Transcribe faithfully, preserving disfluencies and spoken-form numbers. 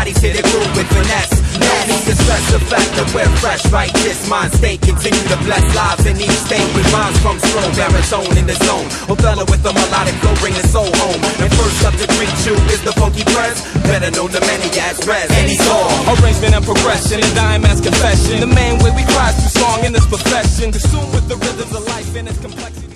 bodies hit it through with finesse. No need to stress the fact that we're fresh, right? This mind state continue to bless lives in each state with rhymes from strong baritone in the zone. Othello with the melodic flow, bring the soul home. And first up to greet you is the funky press, better known to many as Rez. And he's all arrangement and progression, and dime as confession. The main way we cry through song in this profession, consumed with the rhythms of life and its complexity.